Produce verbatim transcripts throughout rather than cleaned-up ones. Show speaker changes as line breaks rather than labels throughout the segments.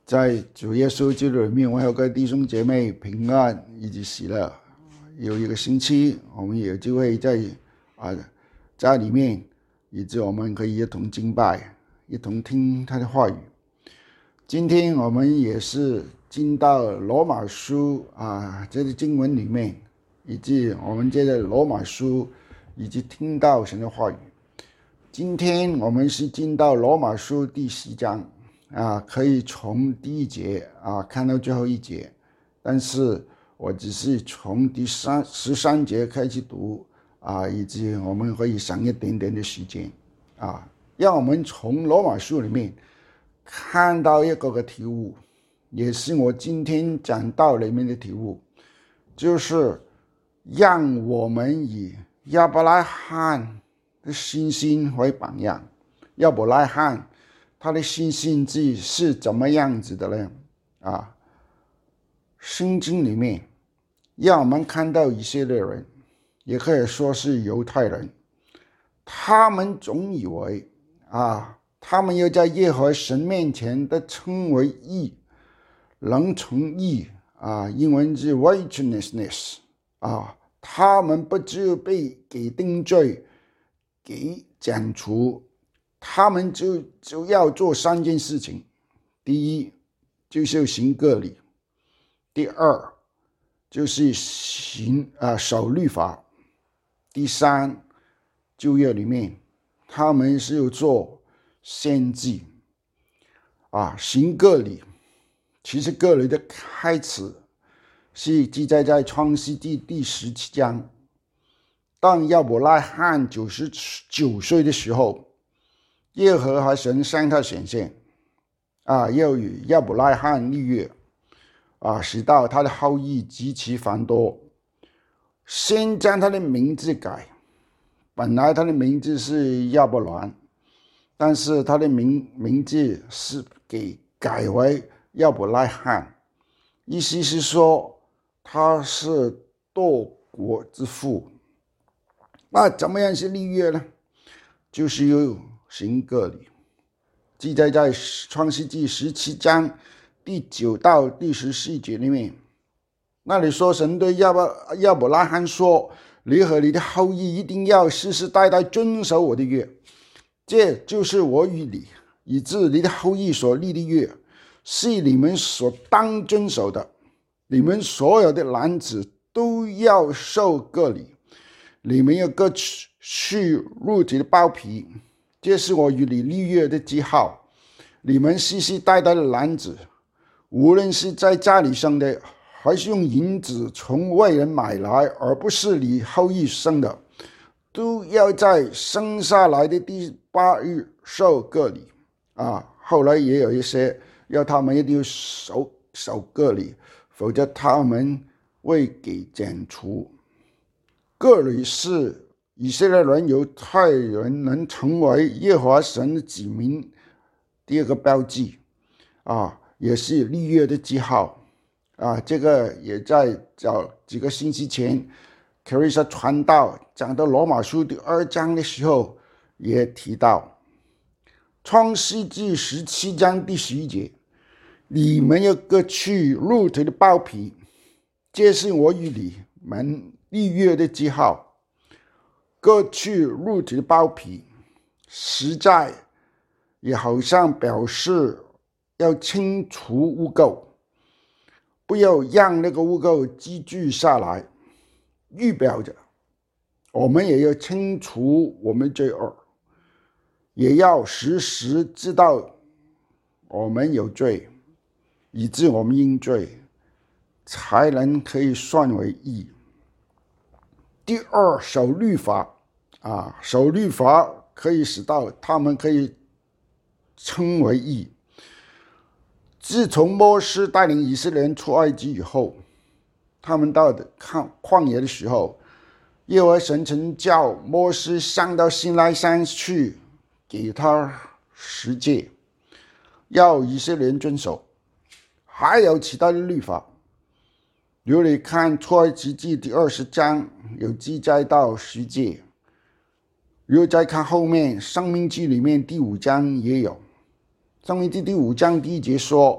在主耶稣基督里面，我有个弟兄姐妹平安以及喜乐。有一个星期，我们有机会在啊家里面，以及我们可以一同敬拜，一同听他的话语。今天我们也是进到罗马书啊这个经文里面，以及我们接着罗马书，以及听到神的话语。今天我们是进到罗马书第十章。啊，可以从第一节啊看到最后一节，但是我只是从第三十三节开始读啊，以及我们可以省一点点的时间啊，让我们从罗马书里面看到一个个题目，也是我今天讲道里面的题目，就是让我们以亚伯拉罕的信心为榜样。亚伯拉罕他的信心是怎么样子的呢？啊，圣经里面让我们看到以色列人，也可以说是犹太人，他们总以为啊，他们要在耶和华神面前的称为义，能成义啊，英文是 righteousness 啊，他们不只被给定罪，给剪除。他们就就要做三件事情：第一，就是行割礼；第二，就是行啊守律法；第三，旧约里面他们是要做献祭啊，行割礼。其实割礼的开始是记载在创世纪第十七章。当亚伯拉罕九十九岁的时候，耶和华神向他显现，啊，要与亚伯拉罕立约，啊，使到他的后裔极其繁多。先将他的名字改，本来他的名字是亚伯兰，但是他的名名字是给改为亚伯拉罕，意思是说他是多国之父。那怎么样是立约呢？就是有行割礼，记载在创世纪十七章第九到第十四节里面。那里说，神对亚伯亚伯拉罕说：“你和你的后裔一定要世世代代遵守我的约，这就是我与你以致你的后裔所立的约，是你们所当遵守的。你们所有的男子都要受割礼，你们要割去肉体的包皮。这是我与你立约的记号。你们世世代代的男子，无论是在家里生的，还是用银子从外人买来，而不是你后裔生的，都要在生下来的第八日受割礼。啊，后来也有一些要他们一定要守守割礼，否则他们会给剪除。割礼是以色列人、犹太人能成为耶和华神的子民第二个标记啊，也是立约的记号啊。这个也在早几个星期前 Carissa 传道讲到罗马书第二章的时候也提到，创世纪十七章第十一节，你们要割去肉体的包皮，这是我与你们立约的记号。割去肉体的包皮，实在也好像表示要清除污垢，不要让那个污垢积聚下来，预表着我们也要清除我们罪恶，也要时时知道我们有罪，以致我们因罪才能可以算为义。第二，守律法啊，守律法可以使到他们可以称为义。自从摩西带领以色列人出埃及以后，他们到旷野的时候，耶和华神曾叫摩西上到西奈山去，给他十诫，要以色列人遵守。还有其他的律法，如果你看出埃及记第二十章有记载到十诫，如果再看后面申命记里面第五章也有。申命记第五章第一节说，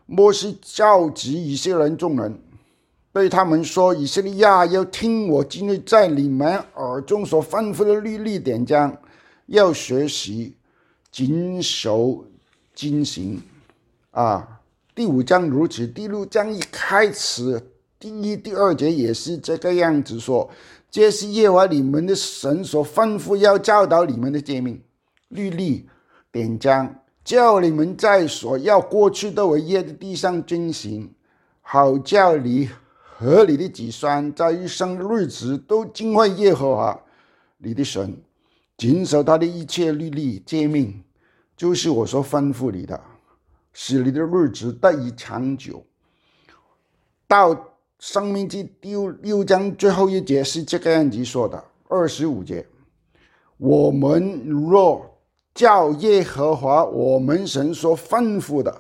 摩西召集以色列人众人，对他们说：以色列呀，要听我今日在你们耳中所吩咐的律例典章，要学习谨守遵行。啊，第五章如此，第六章一开始第一、第二节也是这个样子说：这是耶和华你们的神所吩咐要教导你们的诫命、律例、典章，叫你们在所要过去的伟业的地上遵行，好叫你和你的子孙在一生的日子都敬畏耶和华你的神，谨守他的一切律例诫命，就是我所吩咐你的，使你的日子得以长久。到申命记第六章最后一节是这个样子说的，二十五节：我们若照耶和华我们神所吩咐的，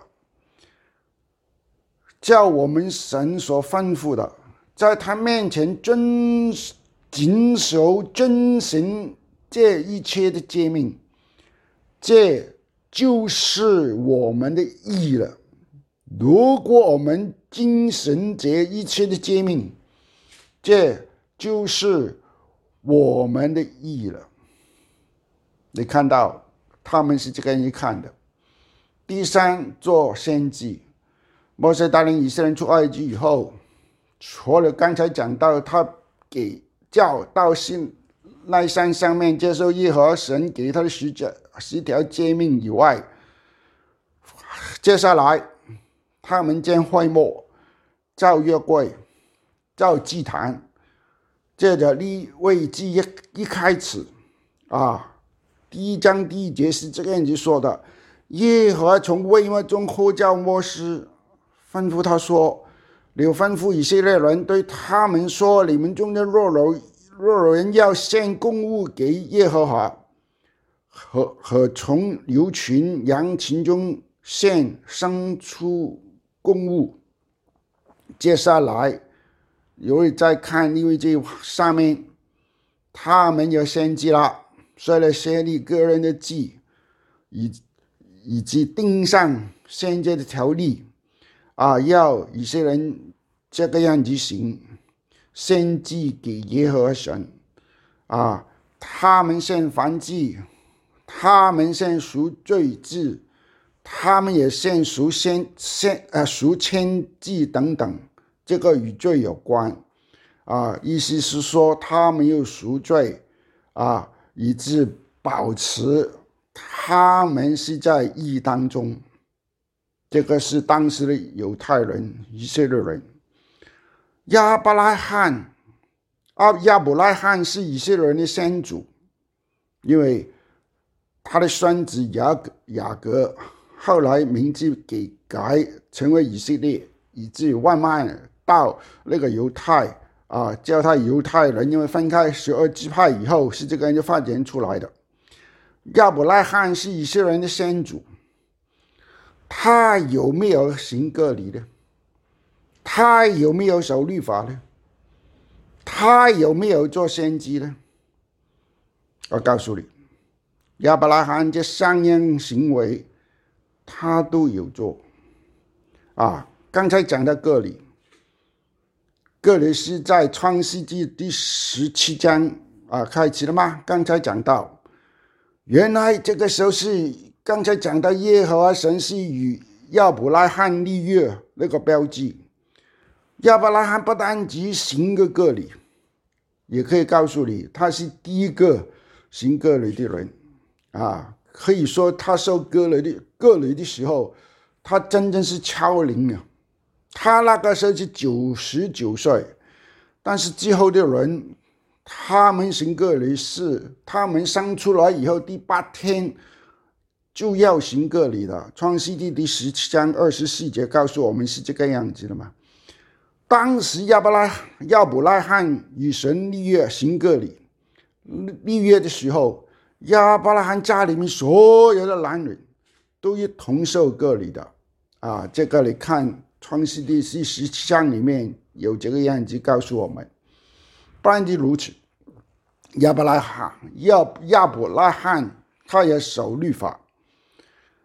照我们神所吩咐的，在他面前遵谨守遵行这一切的诫命，这就是我们的义了。如果我们遵行这一切的诫命，这就是我们的义了。你看到他们是这个样看的。第三，做先知。摩西带领以色列人出埃及以后，除了刚才讲到他给叫到西奈山上面接受耶和华神给他的十十条诫命以外，接下来他们将会幕、造约柜、造祭坛，接着利未记 一, 一开始啊，第一章第一节是这个样子说的：耶和华从会幕中呼叫摩西，吩咐他说：你吩咐以色列人，对他们说，你们中的若有若有人要献供物给耶和华，和和从牛群羊群中献生出供物。接下来有人在看利未记上面，他们有献祭了，虽然设立个人的祭，以以及定上献祭的条例啊，要以色列人这个样子行，献祭给耶和华神啊，他们献燔祭，他们献赎罪祭，他们也献赎献献呃赎愆祭等等，这个与罪有关啊，意思是说他们有赎罪啊，以致保持他们是在义当中。这个是当时的犹太人、以色列人。亚伯拉罕啊，亚伯拉罕是以色列人的先祖，因为他的孙子雅各雅各后来名字给改成为以色列，以至于慢慢到那个犹太啊，叫他犹太人，因为分开十二支派以后是这个人就发展出来的。亚伯拉罕是以色列人的先祖，他有没有行割礼呢？他有没有守律法呢？他有没有做先知呢？我告诉你，亚伯拉罕这三样行为他都有做啊。刚才讲到割礼，割礼是在创世纪第十七章啊开始了吗？刚才讲到，原来这个时候是刚才讲到耶和华神是与亚伯拉罕立约那个标记。亚伯拉罕不单只行个割礼，也可以告诉你，他是第一个行割礼的人啊。可以说他受割礼的割礼的时候，他真正是超龄了。他那个时候是九十九岁，但是之后的人，他们行割礼是他们生出来以后第八天就要行割礼的。创世纪第十七章二十四节告诉我们是这个样子的嘛。当时亚伯拉亚伯拉罕与神立约行割礼，立约的时候，亚伯拉罕家里面所有的男人都一同受割礼的啊。这个你看创世纪第十七章里面有这个样子告诉我们。不然就如此，亚伯拉罕亚亚伯拉罕他也守律法，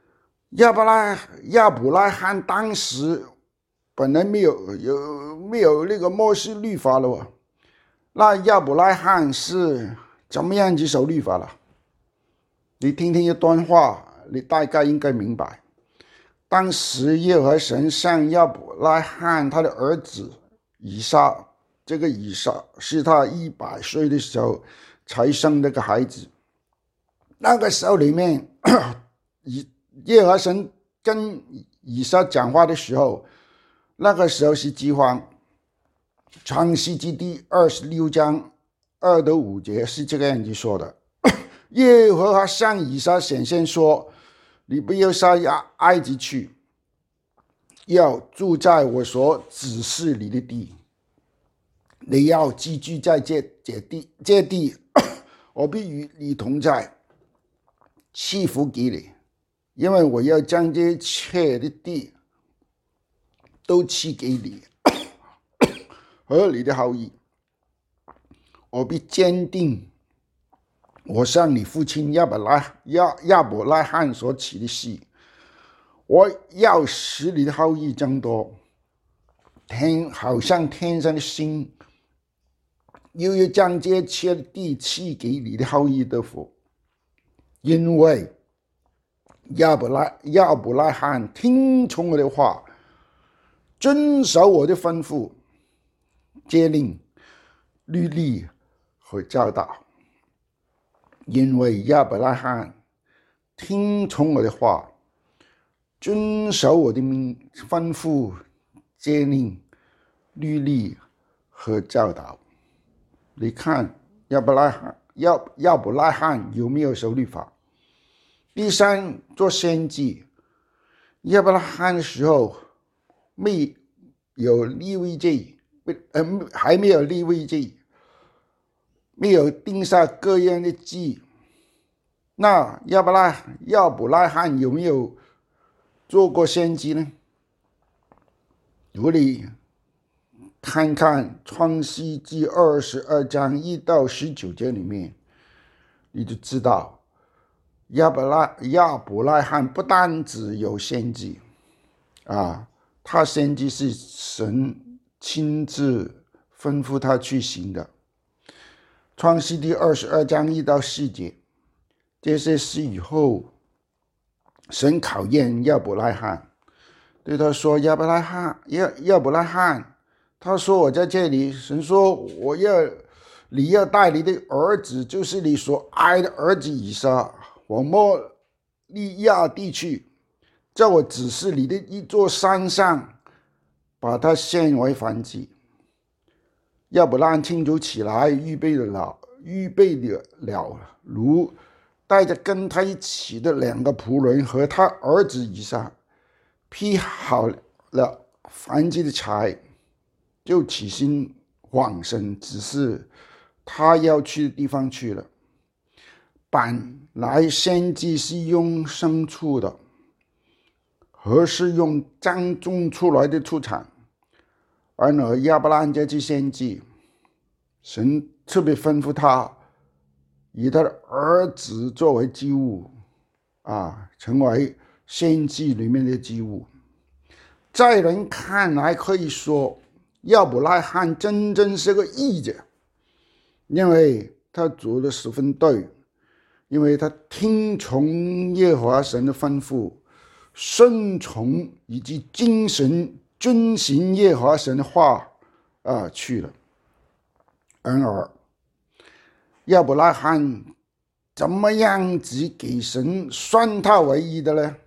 亚伯拉亚伯拉罕当时本来没有有没有那个摩西律法了，那亚伯拉罕是怎么样去守律法了？你听听一段话，你大概应该明白。当时耶和华神向亚伯拉罕他的儿子以撒，这个以撒是他一百岁的时候才生的个孩子。那个时候里面，耶和华神跟以撒讲话的时候，那个时候是饥荒。创世纪第二十六章二到五节是这个样子说的：耶和华向以撒显现说，你不要下埃及去，要住在我所指示你的地，你要寄居在这这地这地，我必与你同在，赐福给你，因为我要将这一切的地都赐给你和你的后裔，我必坚定我向你父亲亚伯拉亚亚伯拉罕所起的誓，我要使你的后裔增多，天好像天上的星，又要将这一切的地赐给你的后裔的福，因为亚伯拉亚伯拉罕听从我的话，遵守我的吩咐、诫令、律例和教导。因为亚伯拉罕听从我的话，遵守我的吩咐、诫令、律例和教导。你看亚伯拉罕亚亚伯拉罕有没有守律法？第三，做先知。亚伯拉罕的时候没有利未记，呃，还没有利未记，没有定下各样的祭。那亚伯拉亚伯拉罕有没有做过先知呢？如果你看看创世纪二十二章一到十九节里面，你就知道亚伯拉亚伯拉罕不单只有先知啊，他先知是神亲自吩咐他去行的。创世纪二十二章一到四节，这些事以后，神考验亚伯拉罕，对他说：“亚伯拉罕，亚亚伯拉罕，他说我在这里。神说我要你要带你的儿子，就是你所爱的儿子以撒，往摩利亚地去，在我指示你的一座山上，把他献为燔祭。”亚伯拉罕清早起来，预备了预备了炉，带着跟他一起的两个仆人和他儿子以撒，劈好了燔祭的柴，就起心往神指示他要去的地方去了。本来先祭是用牲畜的，和是用耕种出来的出产，然而亚伯拉罕这次先祭，神特别吩咐他以他的儿子作为祭物啊，成为先祭里面的祭物。在人看来可以说亚伯拉罕真正是个义者，因为他做得十分对，因为他听从耶和华神的吩咐，顺从以及精神遵行耶和华神的话啊去了。然而亚伯拉罕怎么样子给神算他为义的呢？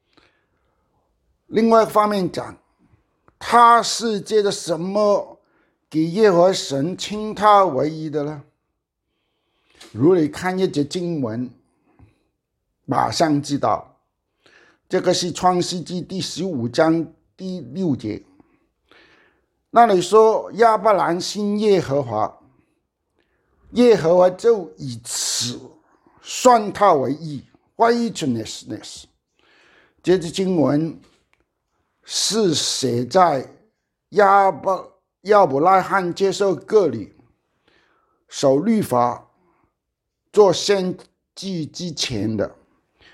另外一方面讲，他是借着什么给耶和华神称他为义的呢？如果你看一节经文，马上知道，这个是创世纪第十五章第六节。那里说亚伯兰信耶和华，耶和华就以此算他为义 righteousness。 这节经文是写在亚伯亚伯拉罕接受割礼、守律法、做先知之前的。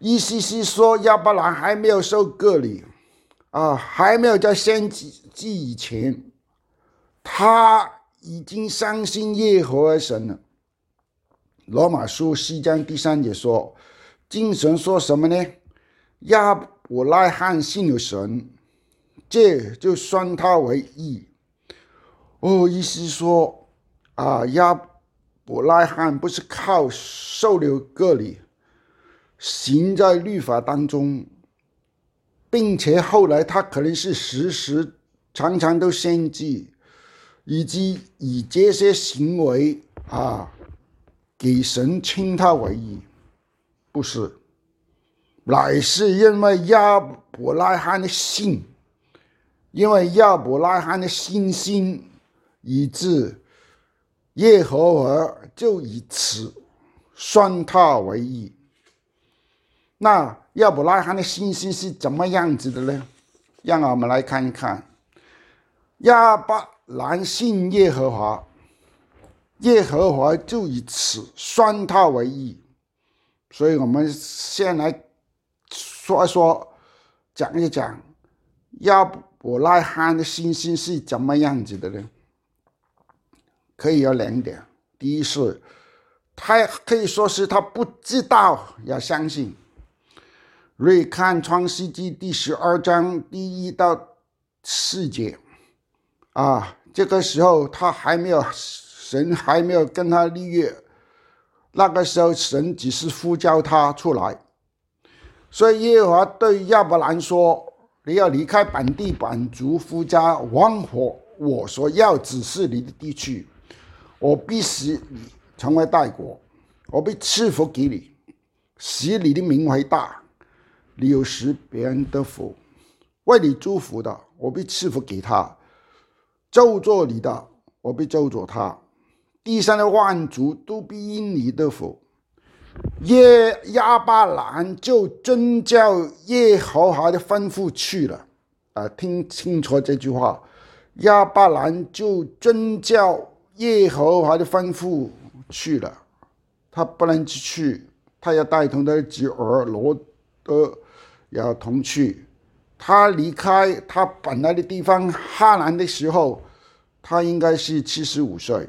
意思是说亚伯兰还没有受割礼啊，还没有在献祭以前，他已经相信耶和华神了。罗马书四章第三节说，经神说什么呢？亚伯拉罕信有神，这就算他为义。哦，意思说啊，亚伯拉罕不是靠受了割礼，行在律法当中，并且后来他可能是时时常常都献祭，以及以这些行为啊给神称他为义，不是，乃是因为亚伯拉罕的信，因为亚伯拉罕的信心，以致耶和华就以此算他为义。那亚伯拉罕的信心是怎么样子的呢？让我们来看一看。亚伯兰信耶和华，耶和华就以此算他为义。所以我们先来说一说，讲一讲亚伯拉罕的信心是怎么样子的呢？可以有两点。第一是，他可以说是他不知道要相信。瑞看创世纪第十二章第一到四节啊，这个时候他还没有，神还没有跟他立约，那个时候神只是呼叫他出来。所以耶和华对亚伯兰说，你要离开本地本族夫家，往我所要指示你的地区，我必使你成为大国，我必赐福给你，使你的名为大，你有使别人得福。为你祝福的，我必赐福给他；咒詛你的，我必咒诅他。地上的万族都必因你得福。耶亚伯兰就遵照耶和华的吩咐去了。啊，听清楚这句话，亚伯兰就遵照耶和华的吩咐去了。他不能去，他要带同他的侄儿罗德要同去。他离开他本来的地方哈兰的时候，他应该是七十五岁。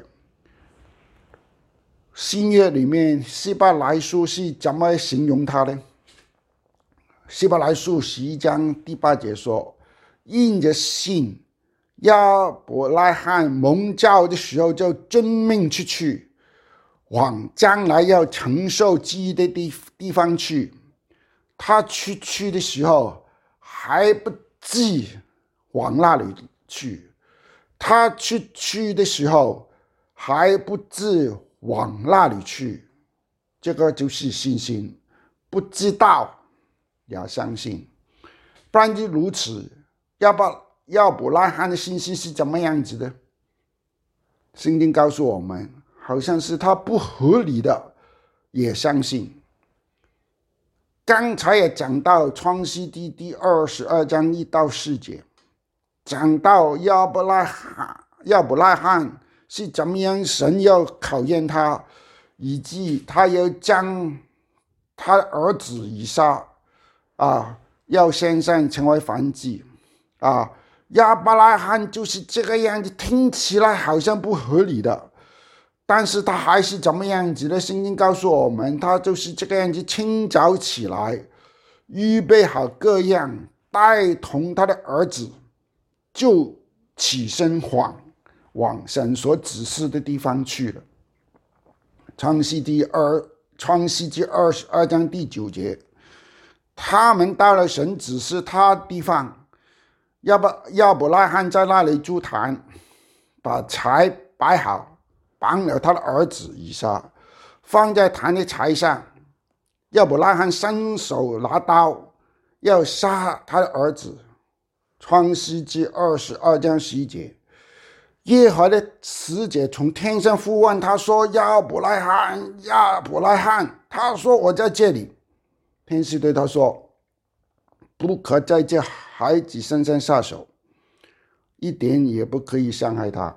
新约里面希伯来书是怎么形容他呢？希伯来书十一章第八节说，因着信，亚伯拉罕蒙召的时候就遵命去去，往将来要承受基业的 地, 地方去。他去去的时候还不至往那里去，他去去的时候还不至往那里去，这个就是信心。不知道要相信，不然就如此。亚伯亚伯拉罕的信心是怎么样子的？圣经告诉我们，好像是他不合理的也相信。刚才也讲到创世纪第二十二章一到四节，讲到亚伯拉罕亚伯拉罕是怎么样，神要考验他，以及他要将他儿子以撒啊，要献上成为燔祭啊。亚伯拉罕就是这个样子，听起来好像不合理的，但是他还是怎么样子的？圣经告诉我们，他就是这个样子，清早起来，预备好各样，带同他的儿子，就起身往往神所指示的地方去了。创世纪二创世纪二十二章第九节，他们到了神指示他的地方，亚伯亚伯拉罕在那里筑坛，把柴摆好，绑了他的儿子以撒，放在坛的柴上。亚伯拉罕伸手拿刀，要杀他的儿子。创世纪二十二章十一节，耶和华的使者从天上呼唤他说，亚伯拉罕，亚伯拉罕。他说，我在这里。天使对他说，不可在这孩子身上下手，一点也不可以伤害他。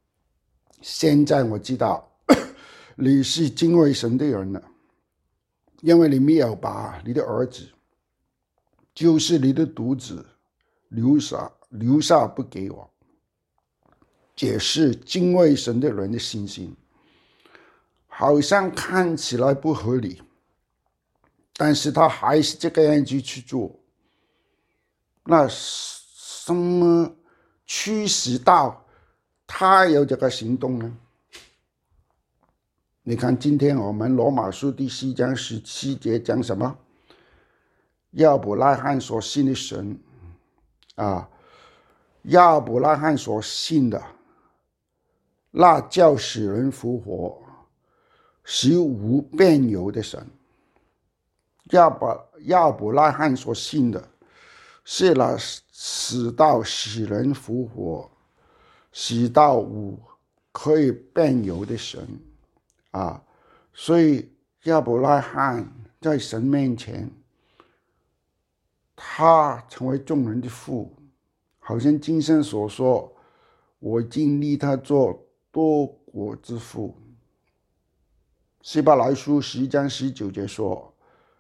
现在我知道你是敬畏神的人了， 因为你没有把你的儿子，就是你的独子留下留下不给我。解释敬畏神的人的信心，好像看起来不合理，但是他还是这个样子去做。那什么驱使到他有这个行动呢？你看今天我们罗马书第四章十七节讲什么？亚伯拉罕所信的神啊，亚伯拉罕所信的那叫使人复活使无变有的神。亚伯亚伯拉罕所信的是那使到使人复活使到无可以变有的神啊，所以亚伯拉罕在神面前，他成为众人的父，好像经上所说，我经历他做多国之父。希伯来书十章十九节说，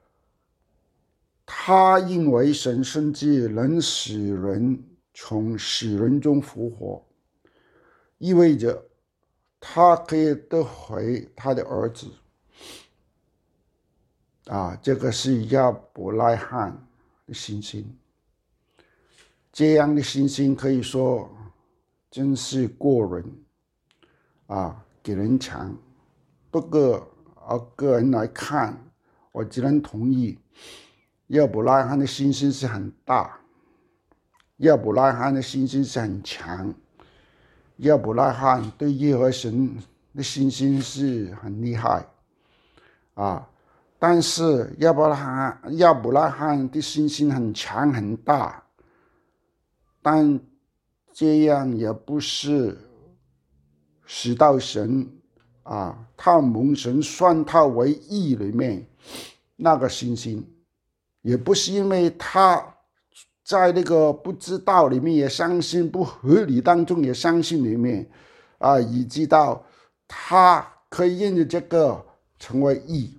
他因为神甚至能使人从死人中复活，意味着他可以得回他的儿子啊，这个是亚伯拉罕的信心。这样的信心可以说真是过人啊，给人强。不过啊，个人来看，我只能同意亚伯拉罕的信心是很大，亚伯拉罕的信心是很强，亚伯拉罕对耶和华神的信心是很厉害啊。但是亚伯拉罕亚伯拉罕的信心很强很大，但这样也不是使到神啊，他蒙神算他为义里面那个信心，也不是因为他在那个不知道里面也相信，不合理当中也相信里面啊，以及到他可以因着这个成为义。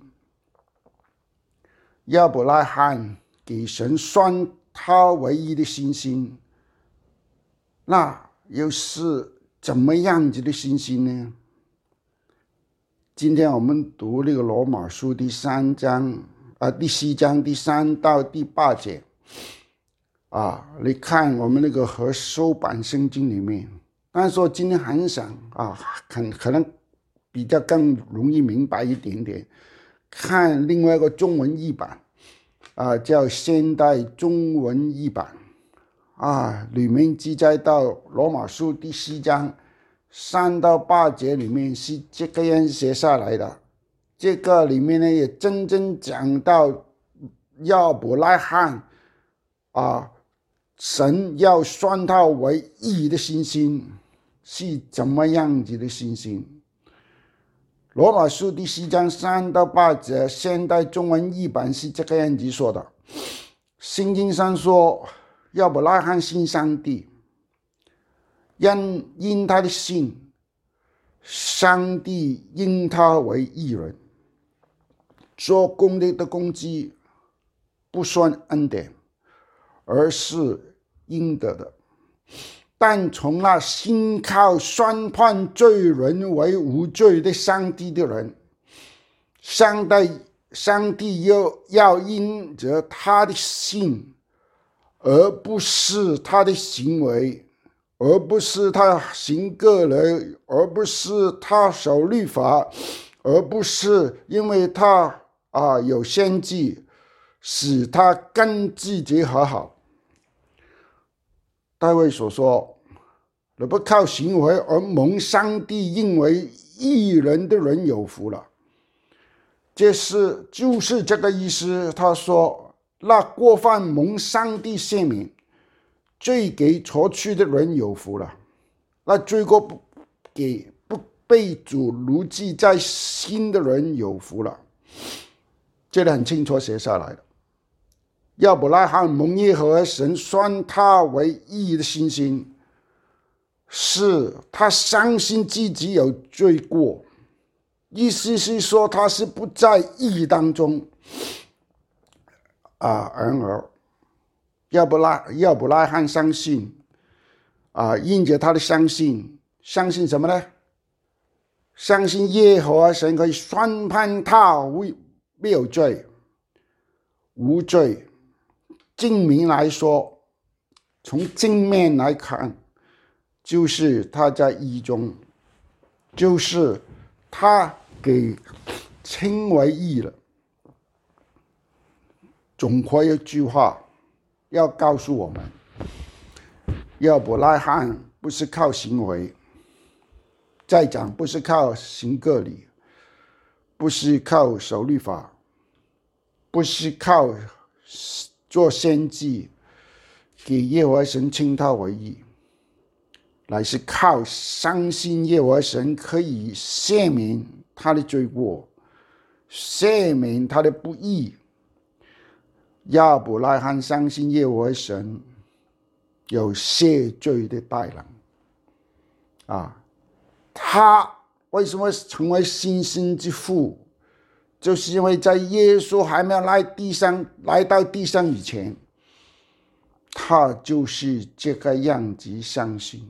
亚伯拉罕给神算他为义的信心，那又是怎么样子的信心呢？今天我们读那个罗马书第三章啊，第四章第三到第八节啊，你看我们那个和修版圣经里面，但是说今天很想啊，可可能比较更容易明白一点点。看另外一个中文译版啊，叫现代中文译版啊，里面记载到罗马书第四章三到八节里面是这个样写下来的。这个里面呢也真正讲到亚伯拉罕啊，神要算他为义的信心是怎么样子的信心。罗马书第四章三到八节，现代中文译版是这个样子说的。圣经上说，亚伯拉罕信上帝，因因他的信，上帝因他为义人，做工的的工资不算恩典，而是应得的。但从那信靠宣判罪人为无罪的上帝的人，上帝上帝要要因着他的信，而不是他的行为，而不是他行个人，而不是他守律法，而不是因为他啊有先知，使他跟自己和好。大卫所说，若不靠行为而蒙上帝认为义人的人有福了。这是就是这个意思。他说，那过犯蒙上帝赦免，罪给除去的人有福了。那罪过不给不被主如记在心的人有福了。这里很清楚写下来的。亚伯拉罕蒙耶和华神算他为义的信心，是他相信自己有罪过，意思是说他是不在义当中， 啊，然而亚伯拉亚伯拉罕相信啊，因着他的相信，相信什么呢？相信耶和华神可以宣判他无没有罪、无罪。证明来说，从正面来看，就是他在义中，就是他给称为义了。总括一句话要告诉我们，亚伯拉罕不是靠行为，再讲不是靠行割礼，不是靠守律法，不是靠做献祭给耶和华神称他为义，乃是靠相信耶和华神可以赦免他的罪过，赦免他的不义。亚伯拉罕相信耶和华神有赦罪的大能啊，他为什么成为信心之父？就是因为在耶稣还没有来地上来到地上以前，他就是这个样子相信。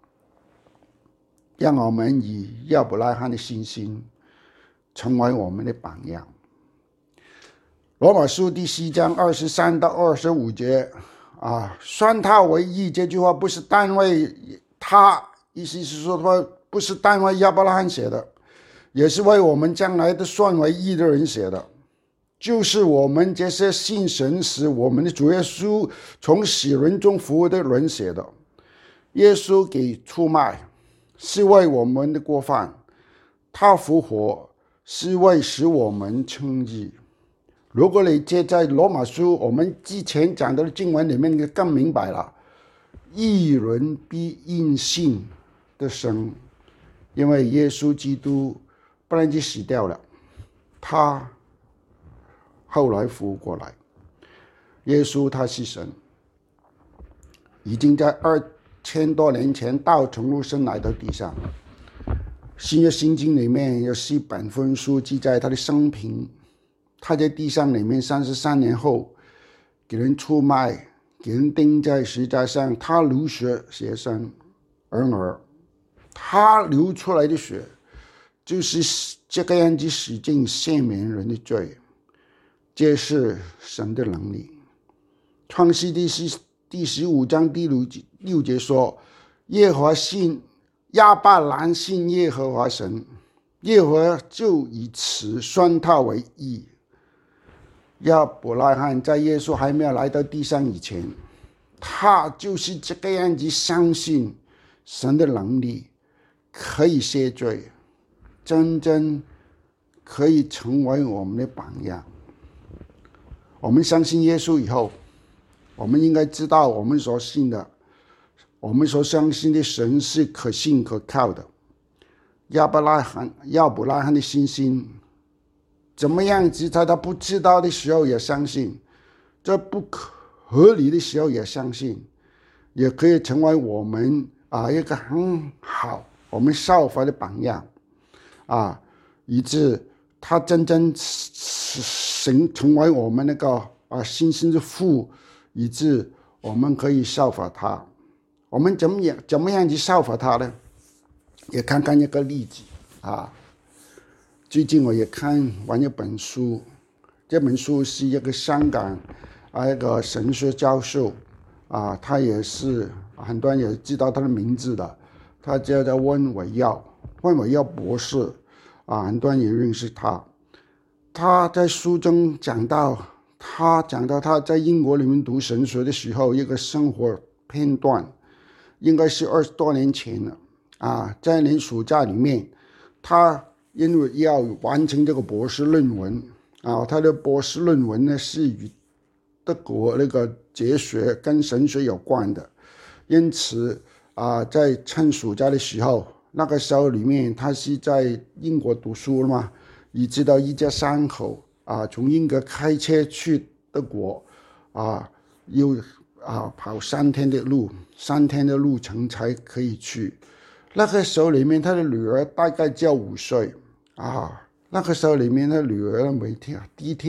让我们以亚伯拉罕的信心成为我们的榜样。罗马书第四章二十三到二十五节啊，算他为义这句话不是单为他，意思是说不是单为亚伯拉罕写的，也是为我们将来的算为义的人写的，就是我们这些信神使我们的主耶稣从死人中复活的人写的。耶稣给出卖是为我们的过犯，他复活是为使我们称义。如果你接在罗马书我们之前讲的经文里面，你更明白了，义人必因信的生，因为耶稣基督不然就死掉了，他后来复活过来。耶稣他是神，已经在二千多年前道成肉身来到地上。新约圣经里面有四本封书记载他的生平，他在地上里面三十三年后给人出卖，给人钉在十字架上，他流血牺牲，然而他流出来的血就是这个样子使尽赦免人的罪，这是神的能力。创世记第十五章第六节说，耶和华信亚伯兰信耶和华神，耶和华就以此算他为义。亚伯拉罕在耶稣还没有来到地上以前，他就是这个样子相信神的能力可以赦罪，真正可以成为我们的榜样。我们相信耶稣以后，我们应该知道我们所信的，我们所相信的神是可信可靠的。亚伯拉罕亚伯拉罕的信心怎么样子，在他不知道的时候也相信，在不合理的时候也相信，也可以成为我们啊一个很好我们效法的榜样啊，以致他真正成成为我们那个啊信心的父，以致我们可以效法他。我们怎么样怎么样去效法他呢？也看看一个例子啊。最近我也看完一本书，这本书是一个香港啊一个神学教授啊，他也是很多人也知道他的名字的，他叫做温伟耀，温伟耀博士啊，很多人也认识他。他在书中讲到，他讲到他在英国里面读神学的时候一个生活片段，应该是二十多年前了啊，在年暑假里面，他因为要完成这个博士论文啊，他的博士论文呢是与德国那个哲学跟神学有关的，因此啊，在趁暑假的时候，那个时候里面他是在英国读书了嘛，以至到一家三口啊，从英国开车去德国啊，又啊跑三天的路，三天的路程才可以去。那个时候里面他的女儿大概只有五岁啊，那个时候里面的女儿每天第一天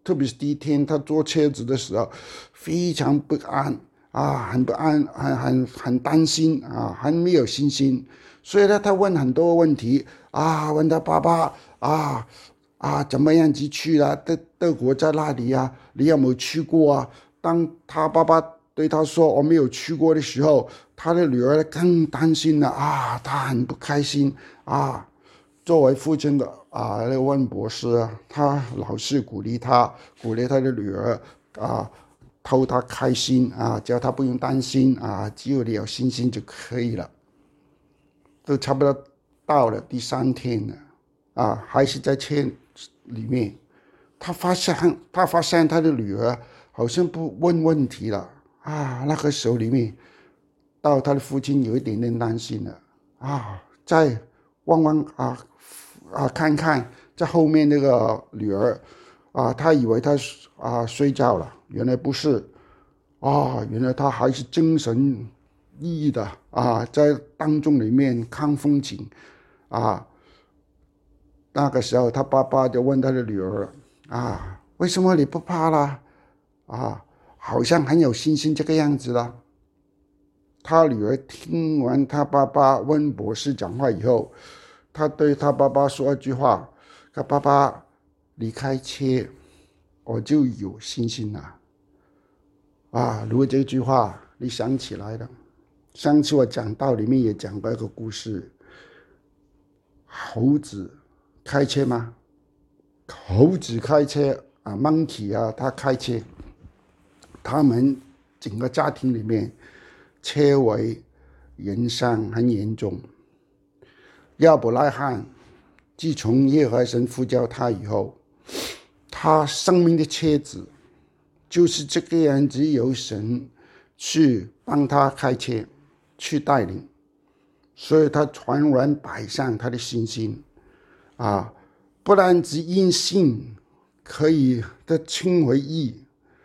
特别是第一天他做车子的时候，非常不安啊，很不安，很很很担心啊，很没有信心。所以呢，他问很多问题啊，问他爸爸啊啊怎么样子去啊？德德国在哪里啊？你有没有去过啊？当他爸爸对他说我没有去过的时候，他的女儿更担心了啊，他很不开心啊。作为父亲的啊，那个温博士啊，他老是鼓励他，鼓励他的女儿啊，逗他开心啊，叫他不用担心啊，只有你有信心就可以了。都差不多到了第三天了啊，还是在车里面，他发现他发现他的女儿好像不问问题了啊，那个时候里面，到他的父亲有一点点担心了啊，再望望啊啊看看在后面那个女儿啊，他以为他啊睡觉了，原来不是啊，原来他还是精神奕奕的啊，在当中里面看风景啊。那个时候他爸爸就问他的女儿啊，为什么你不怕啦？啊，好像很有信心这个样子了。他女儿听完他爸爸温博士讲话以后，他对他爸爸说一句话，他爸爸离开车我就有信心了啊。如果这句话你想起来了，上次我讲道里面也讲过一个故事，猴子开车吗？猴子开车啊 ，monkey 啊，他开车，他们整个家庭里面车为人伤很严重。亚伯拉罕自从耶和华神呼叫他以后，他生命的车子就是这个样子，由神去帮他开车，去带领，所以他全然摆上他的信心啊，不但只因信可以的称为义，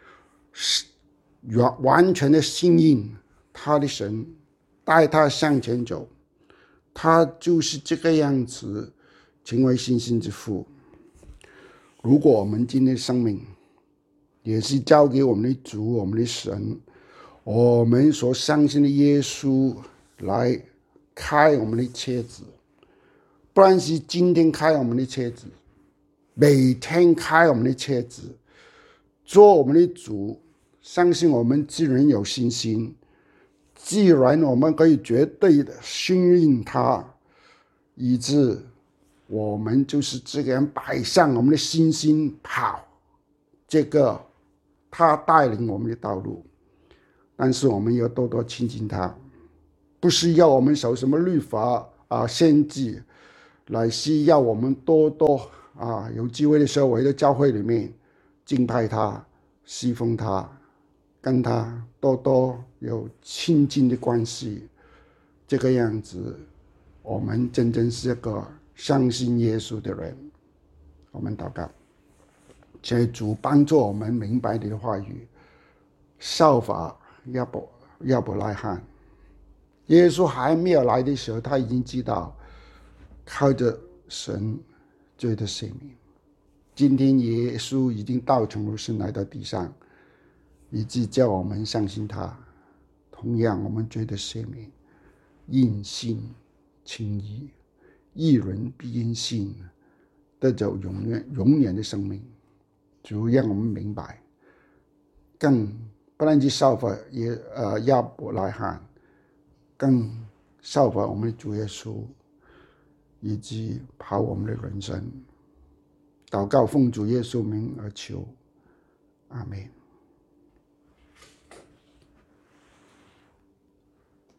完全的信任他的神，带他向前走，他就是这个样子成为信心之父。如果我们今天的生命也是交给我们的主，我们的神，我们所相信的耶稣来开我们的车子，不然是今天开我们的车子，每天开我们的车子，做我们的主，相信我们既然有信心，既然我们可以绝对的信任他，以致我们就是这个人摆上我们的信心跑这个他带领我们的道路。但是我们要多多亲近他，不是要我们守什么律法啊献祭，乃是要我们多多啊有机会的时候回到教会里面敬拜他，侍奉他，跟他多多有亲近的关系。这个样子我们真正是一个相信耶稣的人。我们祷告，求主帮助我们明白你的话语，效法亚伯亚伯拉罕。耶稣还没有来的时候，他已经知道靠着神罪的赦免。今天耶稣已经道成肉身来到地上，以致叫我们相信他。同样，我们罪的赦免，因信称义，义人必因信得走永远永远的生命。主让我们明白，更不但是效法也呃亚伯拉罕，更效法我们的主耶稣，以及跑我们的人生。祷告奉主耶稣名而求，阿们。